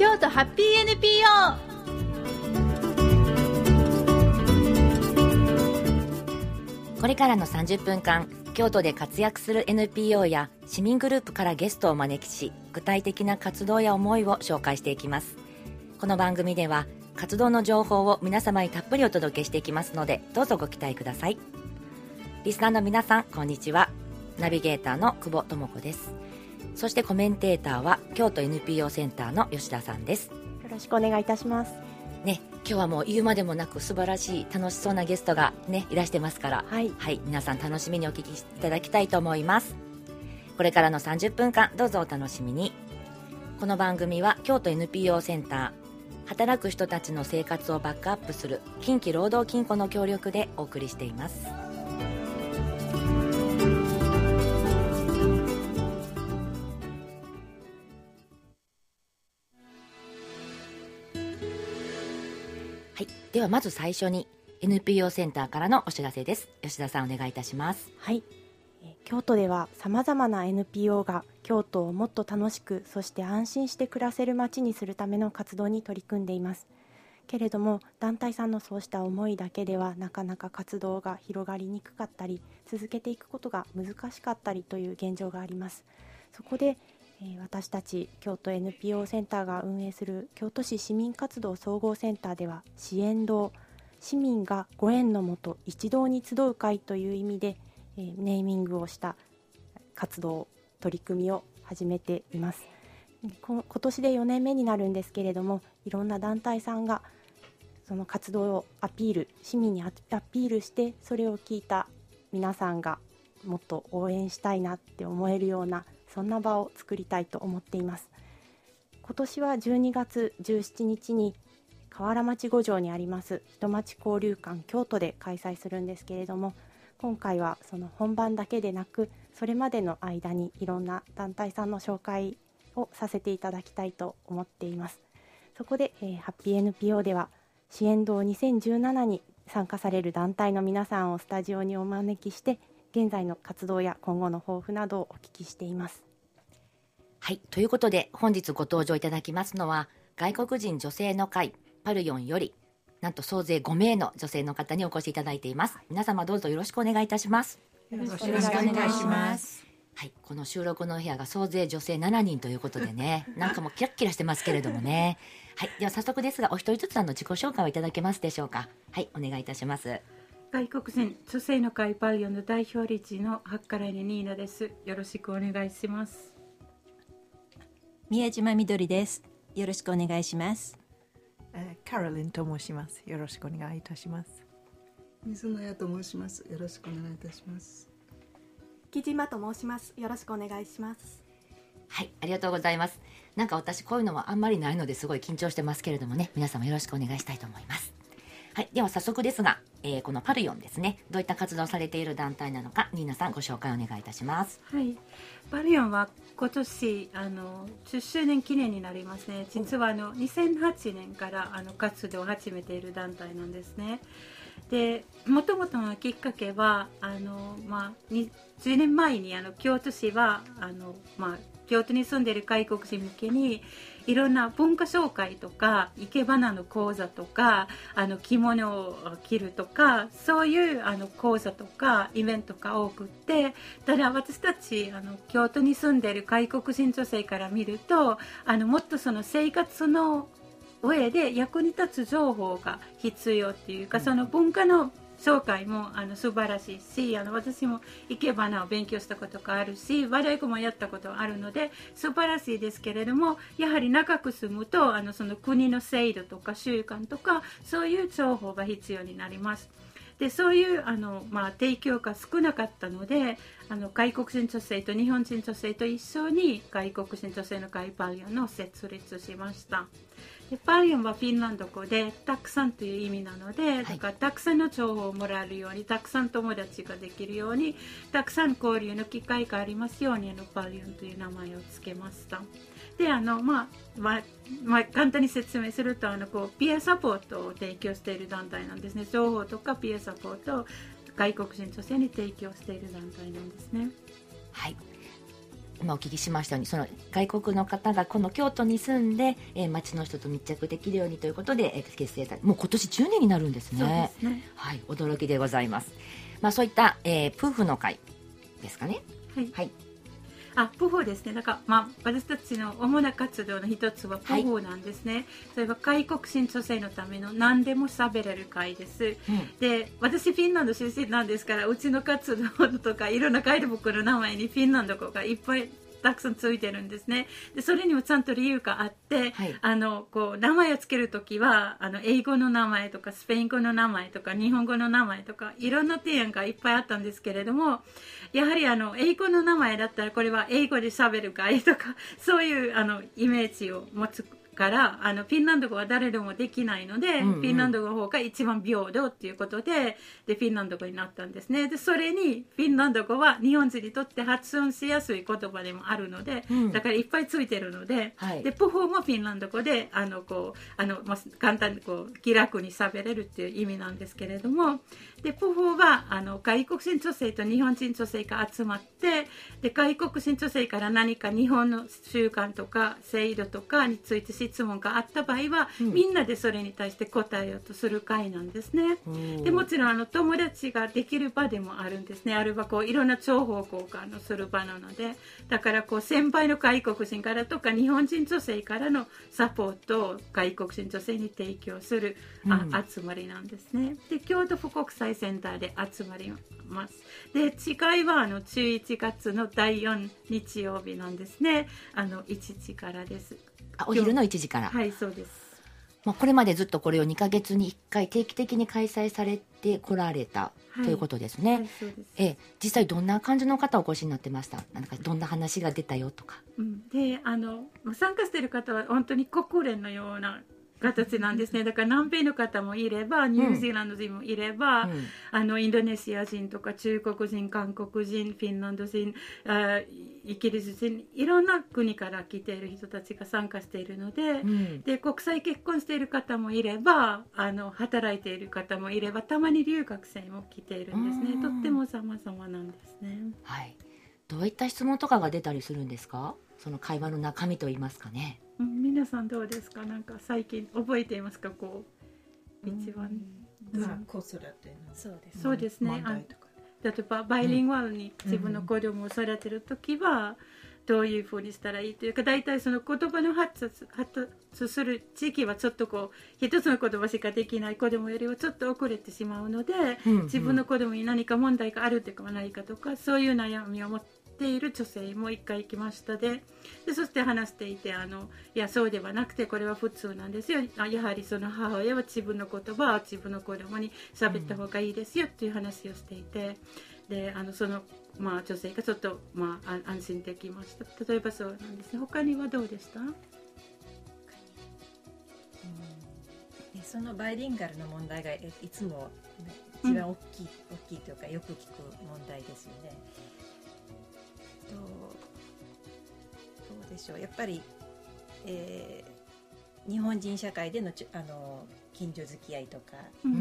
京都ハッピー NPO。 これからの30分間、京都で活躍する NPO や市民グループからゲストをお招きし、具体的な活動や思いを紹介していきます。この番組では活動の情報を皆様にたっぷりお届けしていきますので、どうぞご期待ください。リスナーの皆さん、こんにちは。ナビゲーターの久保智子です。そしてコメンテーターは京都 NPO センターの吉田さんです。 よろしくお願いいたしますね、今日はもう言うまでもなく素晴らしい楽しそうなゲストが、ね、いらしてますから、はい、皆さん楽しみにお聞きいただきたいと思います。これからの30分間、どうぞお楽しみに。この番組は京都 NPO センター、働く人たちの生活をバックアップする近畿労働金庫の協力でお送りしています。はい、ではまず最初に NPO センターからのお知らせです。吉田さん、お願いいたします。 はい、京都ではさまざまな NPO が京都をもっと楽しく、そして安心して暮らせる街にするための活動に取り組んでいます。けれども団体さんのそうした思いだけではなかなか活動が広がりにくかったり、続けていくことが難しかったりという現状があります。そこで私たち京都 NPO センターが運営する京都市市民活動総合センターでは、支援堂、市民がご縁のもと一堂に集う会という意味でネーミングをした活動、取り組みを始めています。今年で4年目になるんですけれども、いろんな団体さんがその活動をアピール、市民にアピールして、それを聞いた皆さんがもっと応援したいなって思えるような、そんな場を作りたいと思っています。今年は12月17日に河原町5条にあります人町交流館京都で開催するんですけれども、今回はその本番だけでなく、それまでの間にいろんな団体さんの紹介をさせていただきたいと思っています。そこで、ハッピー NPO では支援堂2017に参加される団体の皆さんをスタジオにお招きして、現在の活動や今後の抱負などをお聞きしています。 はい、ということで本日ご登場いただきますのは、外国人女性の会パルヨンよりなんと総勢5名の女性の方にお越しいただいています。皆様どうぞよろしくお願いいたします。 よろしくお願いします。 はい、この収録の部屋が総勢女性7人ということでね、なんかもうキラッキラしてますけれどもね。はい、では早速ですが、お一人ずつ自己紹介をいただけますでしょうか。はい、お願いいたします。 外国人女性の会パルヨンの代表理事のハッカライネニーナです。よろしくお願いします。 宮島みどりです。よろしくお願いします。 カロリンと申します。よろしくお願いいたします。 水野屋と申します。よろしくお願いいたします。 木島と申します。よろしくお願いします。 はい、ありがとうございます。なんか私こういうのはあんまりないのですごい緊張してますけれどもね、皆様よろしくお願いしたいと思います。はい、では早速ですが、このパルヨンですね、どういった活動をされている団体なのか、ニーナさんご紹介お願いいたします。 はい、パルヨンは今年10周年記念になりますね。実は2008年から活動を始めている団体なんですね。で、もともとのきっかけは10年前に京都市は京都に住んでいる外国人向けにいろんな文化紹介とか生け花の講座とか着物を着るとか、そういう講座とかイベントが多くって、ただ私たち京都に住んでいる外国人女性から見るともっとその生活の上で役に立つ情報が必要っていうか、その文化の紹介も素晴らしいし、私も生け花を勉強したことがあるし、和太鼓もやったことがあるので素晴らしいですけれども、やはり長く住むとその国の制度とか習慣とかそういう情報が必要になります。で、そういう提供が少なかったので、外国人女性と日本人女性と一緒に外国人女性の会パルヨンを設立しました。で、パルヨンはフィンランド語でたくさんという意味なので、だからたくさんの情報をもらえるように、たくさん友達ができるように、たくさん交流の機会がありますようにパルヨンという名前を付けました。で、簡単に説明するとピアサポートを提供している団体なんですね。情報とかピアサポートを外国人女性に提供している団体なんですね。 はい、 今お聞きしましたようにその外国の方がこの京都に住んで、町の人と密着できるようにということで、結成されもう今年10年になるんですね。 そうですね、 はい、驚きでございます。そういった、夫婦の会ですかね。 はい、 はい、 プフですね。だから、私たちの主な活動の一つはプフなんですね。それは外国人女性のための何でも喋れる会です、で、私フィンランド出身なんですから、うちの活動とかいろんなガイドブックの名前にフィンランド語がいっぱいたくさんついてるんですね。でそれにもちゃんと理由があって、こう名前をつけるときは英語の名前とかスペイン語の名前とか日本語の名前とかいろんな提案がいっぱいあったんですけれども、やはり英語の名前だったらこれは英語で喋る会とかそういうイメージを持つからフィンランド語は誰でもできないので、フィンランド語の方が一番平等ということでフィンランド語になったんですね。でそれにフィンランド語は日本人にとって発音しやすい言葉でもあるので、だからいっぱいついてるので、でプフもフィンランド語で簡単に気楽に喋れるっていう意味なんですけれども、でプフは外国人女性と日本人女性が集まって、で外国人女性から何か日本の習慣とか制度とかについて質問があった場合は、みんなでそれに対して答えようとする会なんですね。でもちろん友達ができる場でもあるんですね。あるいはいろんな情報交換をする場なので、だから先輩の外国人からとか日本人女性からのサポートを外国人女性に提供する、集まりなんですね。で京都府国際センターで集まります。で違いは11月の第4日曜日なんですね。1時からです。 お昼の1時から。 はい、そうです。 これまでずっとこれを2ヶ月に1回定期的に開催されてこられた、ということですね。 そうです。 実際どんな感じの方お越しになってました？なんかどんな話が出たよとか。 で参加している方は本当に国連のような形なんですね。だから南米の方もいればニュージーランド人もいれば、インドネシア人とか中国人、韓国人、フィンランド人、イギリス人、いろんな国から来ている人たちが参加しているので、で国際結婚している方もいれば働いている方もいれば、たまに留学生も来ているんですね。とっても様々なんですね。 はい。どういった質問とかが出たりするんですか？その会話の中身といいますかね。 皆さんどうですか？なんか最近覚えていますか？一番子育てのそうですね。例えばバイリンガルに自分の子供を育てるときはどういうふうにしたらいいというか、大体その言葉の発達する時期はちょっと一つの言葉しかできない子供よりはちょっと遅れてしまうので、自分の子供に何か問題があるとかないかとか、そういう悩みを持っている女性も一回来ました。でそして話していていやそうではなくてこれは普通なんですよ。やはりその母親は自分の言葉は自分の子供に喋った方がいいですよっていう話をしていて、でその女性がちょっと安心できました。例えばそうなんですね。他にはどうでした？ そのバイリンガルの問題がいつも一番大きいというかよく聞く問題ですよね。どうでしょう。やっぱり、日本人社会での近所付き合いとか、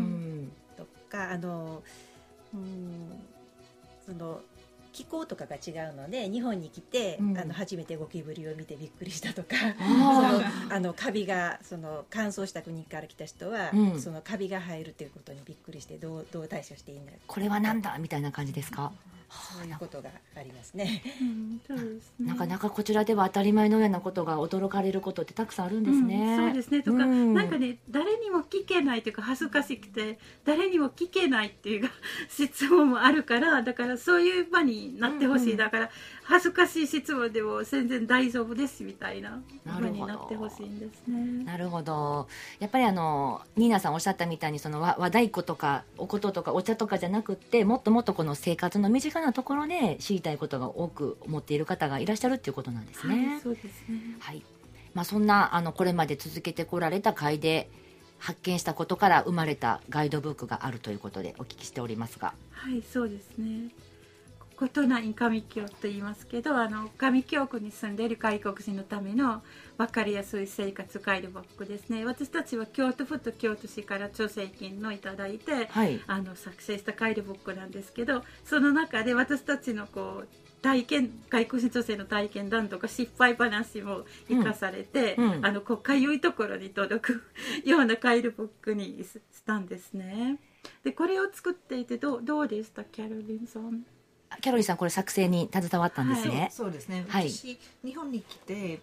その気候とかが違うので日本に来て、初めてゴキブリを見てびっくりしたとか、カビが乾燥した国から来た人は、そのカビが生えるということにびっくりしてどう対処していいんだ、 これはなんだみたいな感じですか？ そういうことがありますね。 そうですね。 なかなかこちらでは当たり前のようなことが驚かれることってたくさんあるんですね。 そうですね。とか、なんかね、誰にも聞けないというか恥ずかしくて誰にも聞けないっていう質問もあるから、だからそういう場になってほしい。だから恥ずかしい質問でも全然大丈夫ですみたいな場になってほしいんですね。 なるほど。やっぱりニーナさんおっしゃったみたいにその和太鼓とかお琴とかお茶とかじゃなくって、もっともっとこの生活の身近なところで知りたいことが多く持っている方がいらっしゃるっていうことなんですね。 はい、そうですね。 はい。そんなこれまで続けてこられた会で発見したことから生まれたガイドブックがあるということでお聞きしておりますが。 はい、そうですね。 コトナイン上京と言いますけど、上京区に住んでいる外国人のための分かりやすい生活ガイドブックですね。私たちは京都府と京都市から助成金のいただいて、はい、作成したガイドブックなんですけど、その中で私たちのこう外国人女性の体験談とか失敗話も生かされて、こうかゆいところに届くようなガイドブックにしたんですね。でこれを作っていてどうでしたキャロリンさん？ キャロリンさんこれ作成に携わったんですね。 そうですね、 はい、 私日本に来て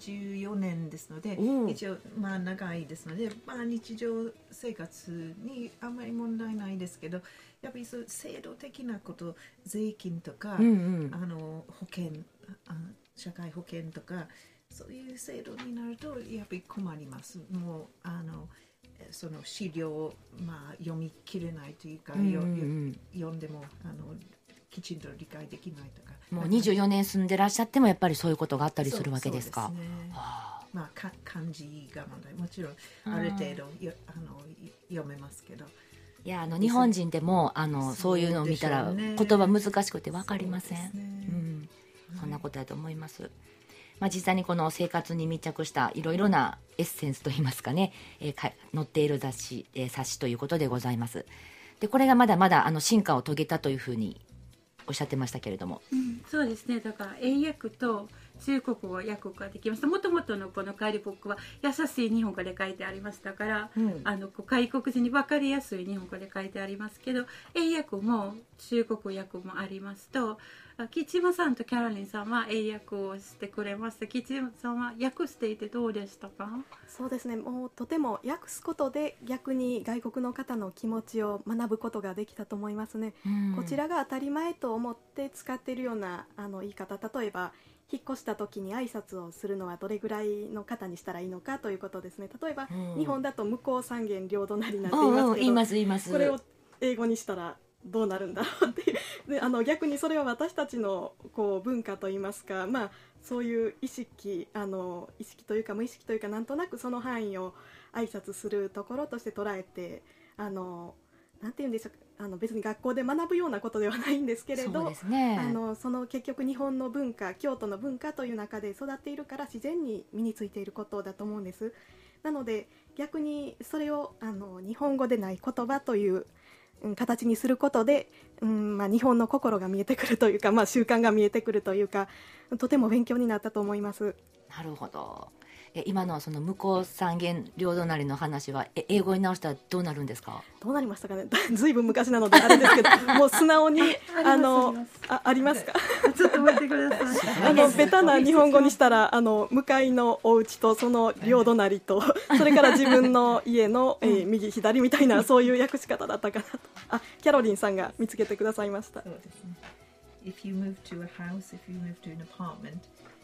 24年ですので、一応長いですので、日常生活にあんまり問題ないですけど、やっぱりそう制度的なこと、税金とか、保険、社会保険とかそういう制度になるとやっぱり困ります。もうその資料を、読み切れないというか、読んでもきちんと理解できないとか。 もう24年住んでらっしゃってもやっぱりそういうことがあったりするわけですか？ そうですね。漢字が問題、もちろんある程度読めますけど、 いや日本人でもそういうのを見たら言葉難しくて分かりません。そんなことだと思います。実際にこの生活に密着したいろいろなエッセンスといいますかね、載っている冊子ということでございます。でこれがまだまだ進化を遂げたというふうにおっしゃってましたけれども、 そうですね。だから英訳と中国語訳ができました。もともとのこのガイドブックは優しい日本語で書いてありましたから、外国人に分かりやすい日本語で書いてありますけど、英訳も中国訳もありますと、吉間さんとキャロリンさんは英訳をしてくれました。吉間さんは訳していてどうでしたか？ そうですね、もうとても訳すことで逆に外国の方の気持ちを学ぶことができたと思いますね。こちらが当たり前と思って使っているような言い方、例えば引っ越した時に挨拶をするのはどれぐらいの方にしたらいいのかということですね。例えば、日本だと向こう三軒両隣になっていますけど、 言います。 これを英語にしたらどうなるんだろうっていうで逆にそれは私たちのこう文化といいますか、そういう意識というか無意識というか、なんとなくその範囲を挨拶するところとして捉えて、なんていうんでしょう、別に学校で学ぶようなことではないんですけれど、 そうですね、 その結局日本の文化、京都の文化という中で育っているから自然に身についていることだと思うんです。なので逆にそれを日本語でない言葉という形にすることで、日本の心が見えてくるというか、習慣が見えてくるというか、とても勉強になったと思います。 なるほど。今のその向こう三軒両隣の話は英語に直したらどうなるんですか？ どうなりましたかね。ずいぶん昔なのであれですけどもう素直にありますか？ ちょっと待ってください。 ベタな日本語にしたら向かいのお家とその両隣とそれから自分の家の、右左みたいな、そういう訳し方だったかなと。キャロリンさんが見つけてくださいました。 そうですね。If you move to a house, if you move to an apartment,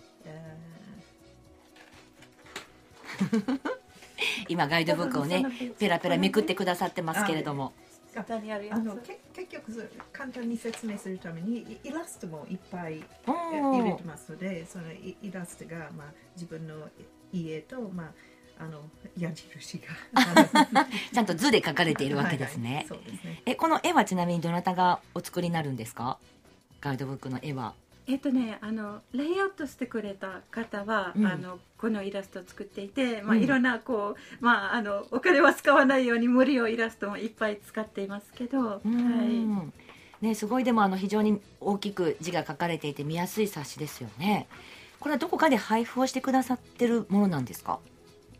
今ガイドブックをねペラペラめくってくださってますけれども、 結局簡単に説明するためにイラストもいっぱい入れてますので、そのイラストが、自分の家と、矢印がちゃんと図で描かれているわけですね。 そうですね。 この絵はちなみにどなたがお作りになるんですか？ガイドブックの絵は。 レイアウトしてくれた方は、このイラストを作っていて、いろんなお金は使わないように無料イラストもいっぱい使っていますけど、 すごい、でも非常に大きく字が書かれていて見やすい冊子ですよね。これはどこかで配布をしてくださってるものなんですか？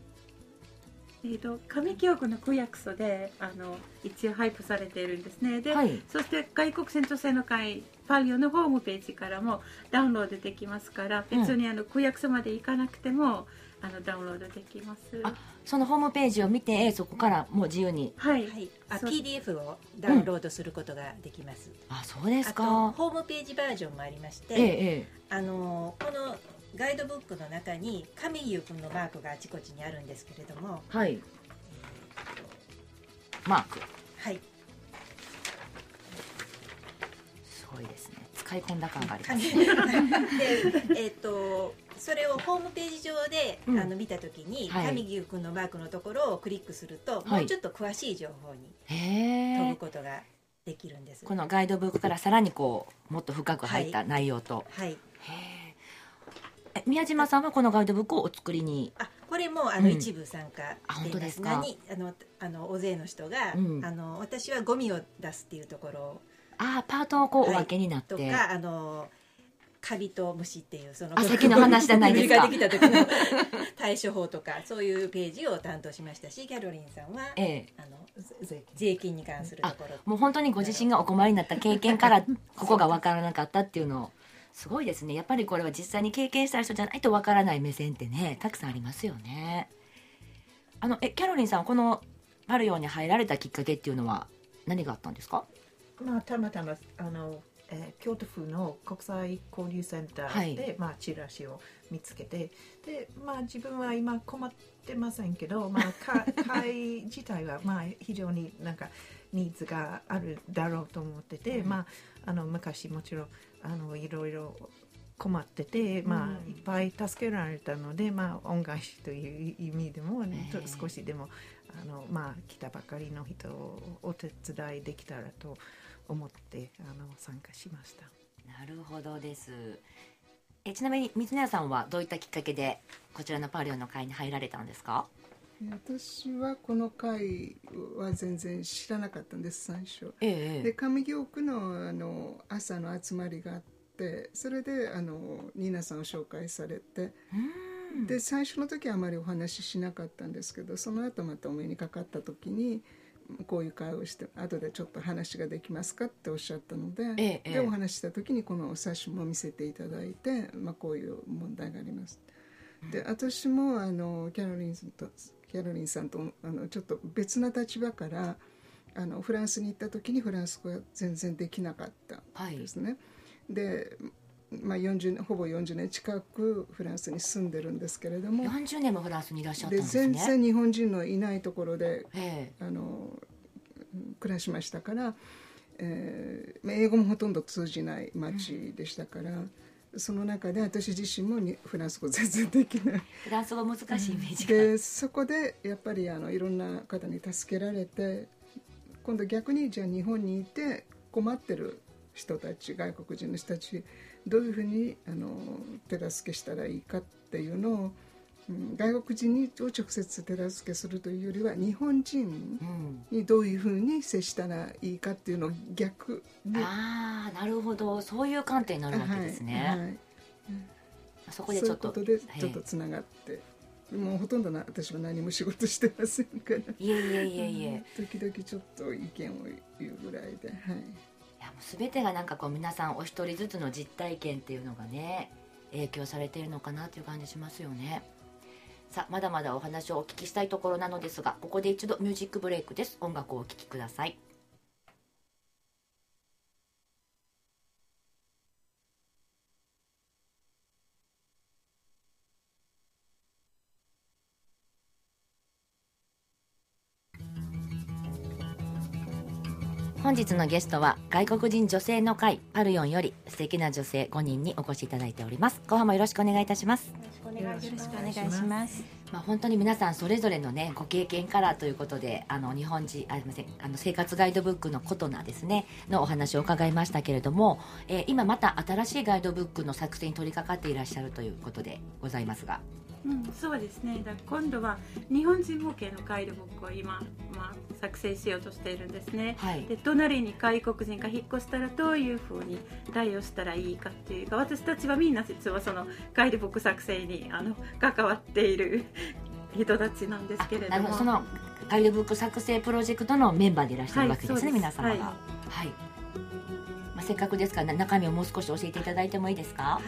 上京区の区役所で一応配布されているんですね。で、そして外国人女性の会パリオのホームページからもダウンロードできますから、別に区役所まで行かなくてもダウンロードできます。 そのホームページを見てそこからもう自由に、 PDF をダウンロードすることができます。 そうですか。 あとホームページバージョンもありまして、このガイドブックの中に上優君のマークがあちこちにあるんですけれども、 マーク、すごいですね。使い込んだ感がありますで、それをホームページ上で見たときに、上優君のマークのところをクリックすると、もうちょっと詳しい情報に飛ぶことができるんです。 このガイドブックからさらにこうもっと深く入った内容と、 はい、 宮島さんはこのガイドブックをお作りに。 これも一部参加しています。大勢の人が、私はゴミを出すっていうところをパートをこうお分けになって、 とかカビと虫っていうそのさっきの話じゃないですか。 ができた時の対処法とかそういうページを担当しましたし、キャロリンさんは、税金に関するところ、 もう本当にご自身がお困りになった経験からここが分からなかったっていうのを、すごいですね。やっぱりこれは実際に経験した人じゃないと分からない目線ってね、たくさんありますよね。キャロリンさん、このパルヨンに入られたきっかけっていうのは何があったんですか？ たまたま京都府の国際交流センターで、チラシを見つけて、で、自分は今困ってませんけど、会自体は非常になんかニーズがあるだろうと思ってて、昔もちろんいろいろ困ってて、いっぱい助けられたので、恩返しという意味でも、少しでも来たばかりの人をお手伝いできたらと思って参加しました。 なるほどです。ちなみに水谷さんはどういったきっかけでこちらのパルヨンの会に入られたんですか？ 私はこの会は全然知らなかったんです、最初。で、上京区の朝の集まりがあって、それでニーナさんを紹介されて、で最初の時はあまりお話ししなかったんですけど、その後またお目にかかった時にこういう会をして後でちょっと話ができますかっておっしゃったので、でお話しした時にこの冊子も見せていただいて、こういう問題があります。で私もキャロリンさんとちょっと別な立場からフランスに行った時にフランス語が全然できなかったんですね。でほぼ40年近くフランスに住んでるんですけれども、 40年もフランスにいらっしゃったんですね。 全然日本人のいないところで、暮らしましたから、英語もほとんど通じない町でしたから、その中で私自身もフランス語全然できない。 フランス語難しいイメージが。 でそこでやっぱりいろんな方に助けられて、今度逆にじゃあ日本にいて困ってる人たち、外国人の人たちどういうふうに手助けしたらいいかっていうのを、外国人を直接手助けするというよりは日本人にどういうふうに接したらいいかっていうのを逆に、 なるほど、そういう観点になるわけですね。そこでちょっとそういうことでちょっとつながって、もうほとんど私は何も仕事してませんから、 いえ時々ちょっと意見を言うぐらいで、 いやもう全てがなんかこう皆さんお一人ずつの実体験っていうのがね、影響されているのかなという感じしますよね。さあまだまだお話をお聞きしたいところなのですが、ここで一度ミュージックブレイクです。音楽をお聴きください。本日のゲストは外国人女性の会パルヨンより素敵な女性5人にお越しいただいております。後半もよろしくお願いいたします。 よろしくお願いします。 本当に皆さんそれぞれのねご経験からということで、日本人生活ガイドブックのことなですねのお話を伺いましたけれども、今また新しいガイドブックの作成に取り掛かっていらっしゃるということでございますが、 そうですね。今度は日本人向けのガイドブックを今、作成しようとしているんですね。で隣に外国人が引っ越したらどういうふうに対応したらいいかっていうか、私たちはみんな実はそのガイドブック作成に関わっている人たちなんですけれども、 そのガイドブック作成プロジェクトのメンバーでいらっしゃるわけですね、皆様が。せっかくですから中身をもう少し教えていただいてもいいですか？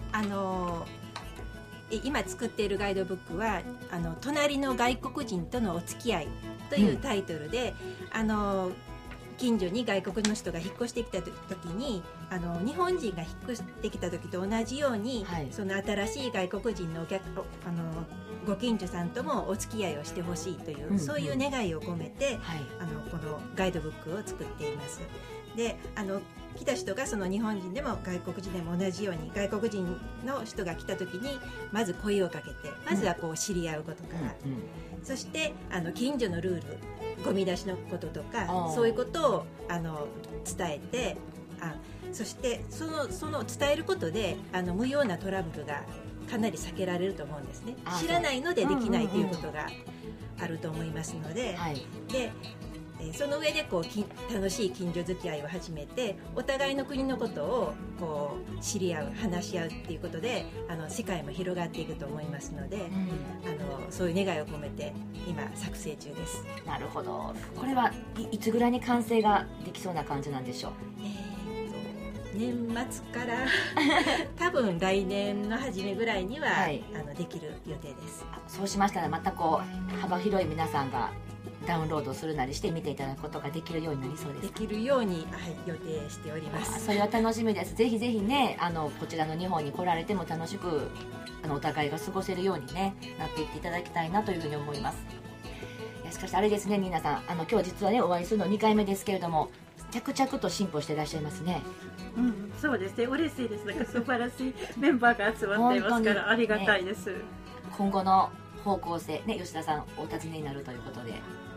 今作っているガイドブックは隣の外国人とのお付き合いというタイトルで、近所に外国の人が引っ越してきた時に日本人が引っ越してきた時と同じように、その新しい外国人のご近所さんともお付き合いをしてほしいという、そういう願いを込めて、このガイドブックを作っています。で来た人がその日本人でも外国人でも同じように、外国人の人が来た時にまず声をかけて、まずはこう知り合うことから、そして近所のルール、ゴミ出しのこととかそういうことを伝えて、そしてその伝えることで無用なトラブルがかなり避けられると思うんですね。知らないのでできないということがあると思いますので、でその上でこう楽しい近所付き合いを始めて、お互いの国のことをこう知り合う、話し合うっていうことで世界も広がっていくと思いますので、そういう願いを込めて今作成中です。 なるほど。これはいつぐらいに完成ができそうな感じなんでしょう？ 年末から多分来年の初めぐらいには、できる予定です。 そうしましたらまたこう幅広い皆さんがダウンロードするなりして見ていただくことができるようになりそうですか？ できるように、予定しております。 それは楽しみです。ぜひぜひねこちらの日本に来られても楽しくお互いが過ごせるようにねなっていっていただきたいなというふうに思います。いやしかしあれですね、ニーナさん今日実はねお会いするの2回目ですけれども、着々と進歩していらっしゃいますね。 そうですね、嬉しいです。なんか素晴らしいメンバーが集まっていますからありがたいです、 今後の方向性ね、吉田さんお尋ねになるということで、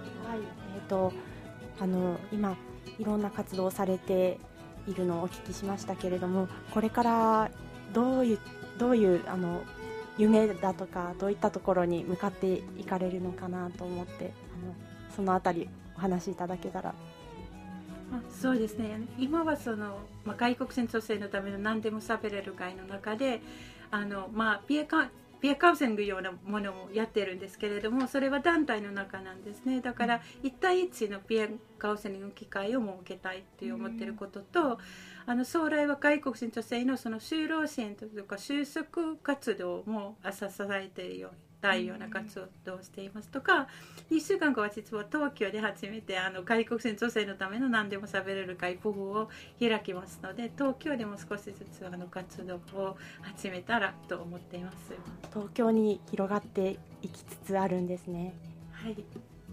今いろんな活動をされているのをお聞きしましたけれども、これからどういう夢だとかどういったところに向かっていかれるのかなと思って、そのあたりお話しいただけたら。 そうですね、今は外国人女性のための何でも喋れる会の中でピアカウンセリングようなものをやってるんですけれども、それは団体の中なんですね。だから1対1のピアカウンセリング機会を設けたいって思ってることと、将来は外国人女性の就労支援とか就職活動も支えているようにような活動をしていますとか、2週間後は実は東京で初めて外国人女性のための何でも喋れる会プフを開きますので、東京でも少しずつ活動を始めたらと思っています。 東京に広がっていきつつあるんですね。 はい、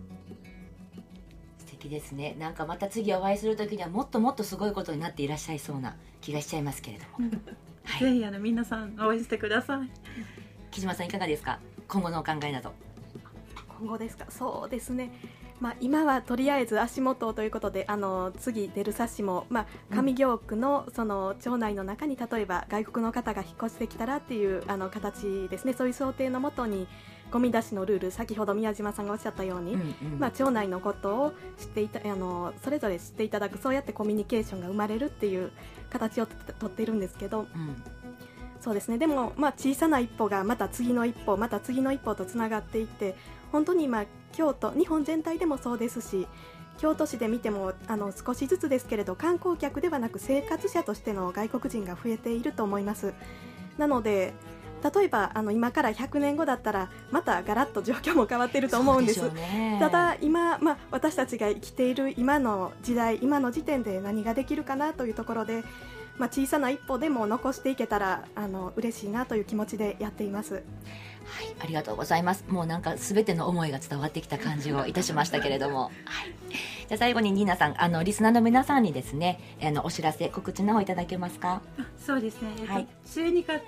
素敵ですね。なんかまた次お会いする時にはもっともっとすごいことになっていらっしゃいそうな気がしちゃいますけれども、 ぜひ皆さん応援してください。 木島さんいかがですか、今後のお考えなど。 今後ですか。そうですね、今はとりあえず足元ということで次出る冊子も、上京区の町内の中に例えば外国の方が引っ越してきたらっていう形ですね。そういう想定のもとにゴミ出しのルール、先ほど宮島さんがおっしゃったように、町内のことを知ってそれぞれ知っていただく、そうやってコミュニケーションが生まれるっていう形をとっているんですけど、そうですね。でも小さな一歩がまた次の一歩、また次の一歩とつながっていって、本当に京都、日本全体でもそうですし、京都市で見ても少しずつですけれど、観光客ではなく生活者としての外国人が増えていると思います。なので例えば今から100年後だったらまたガラッと状況も変わっていると思うんです。ただ今、私たちが生きている今の時代、今の時点で何ができるかなというところで、小さな一歩でも残していけたら嬉しいなという気持ちでやっています。 はい、ありがとうございます。もうなんか全ての思いが伝わってきた感じをいたしましたけれども、はい、じゃあ最後にニーナさんリスナーの皆さんにですねお知らせ告知の方いただけますか？ そうですね、12月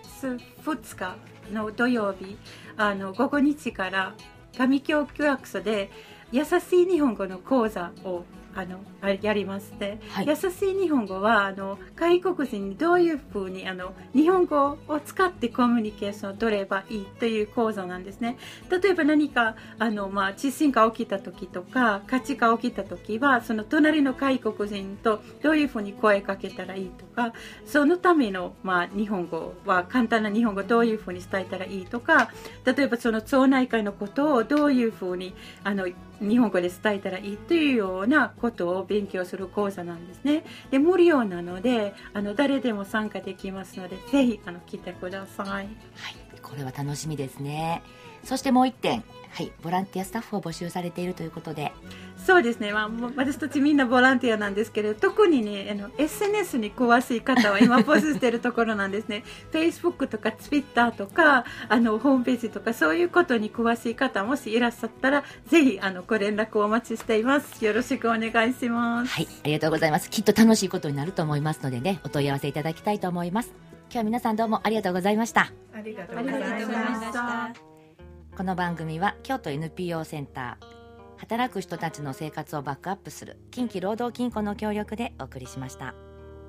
2日の土曜日午後2時から上京区役所で優しい日本語の講座をやりますね、優しい日本語は外国人にどういうふうに日本語を使ってコミュニケーションを取ればいいという講座なんですね。例えば何か地震が起きた時とか火事が起きた時はその隣の外国人とどういうふうに声かけたらいいとか、そのための日本語は簡単な日本語をどういうふうに伝えたらいいとか、例えばその町内会のことをどういうふうに日本語で伝えたらいいというようなことを勉強する講座なんですね。で無料なので誰でも参加できますので、ぜひ来てください。はい、 これは楽しみですね。そしてもう一点、ボランティアスタッフを募集されているということで。 そうですね、私たちみんなボランティアなんですけど、特にねSNS に詳しい方は今ポストしているところなんですねFacebook とか Twitter とかホームページとか、そういうことに詳しい方もしいらっしゃったらぜひご連絡をお待ちしています。よろしくお願いします。 はい、ありがとうございます。きっと楽しいことになると思いますのでね、お問い合わせいただきたいと思います。今日は皆さんどうもありがとうございました。 ありがとうございました。 この番組は京都 NPO センター、働く人たちの生活をバックアップする近畿労働金庫の協力でお送りしました。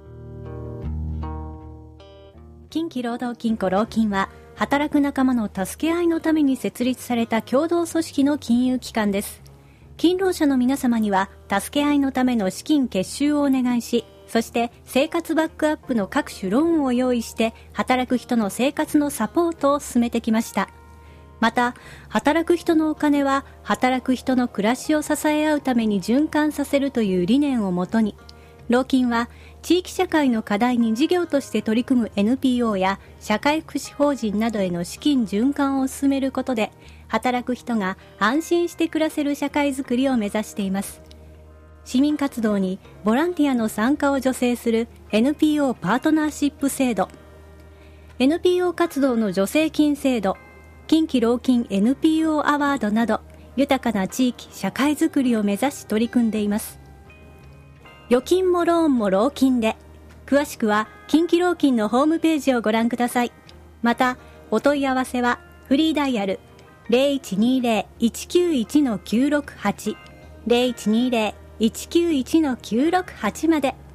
近畿労働金庫労金は働く仲間の助け合いのために設立された共同組織の金融機関です。勤労者の皆様には助け合いのための資金結集をお願いし、そして生活バックアップの各種ローンを用意して働く人の生活のサポートを進めてきました。また、働く人のお金は働く人の暮らしを支え合うために循環させるという理念をもとに、労金は地域社会の課題に事業として取り組む NPO や社会福祉法人などへの資金循環を進めることで、働く人が安心して暮らせる社会づくりを目指しています。市民活動にボランティアの参加を助成する NPO パートナーシップ制度、NPO 活動の助成金制度、近畿労金 NPO アワードなど、豊かな地域社会づくりを目指し取り組んでいます。預金もローンも労金で、詳しくは近畿労金のホームページをご覧ください。またお問い合わせはフリーダイヤル 0120-191-968 0120-191-968 まで。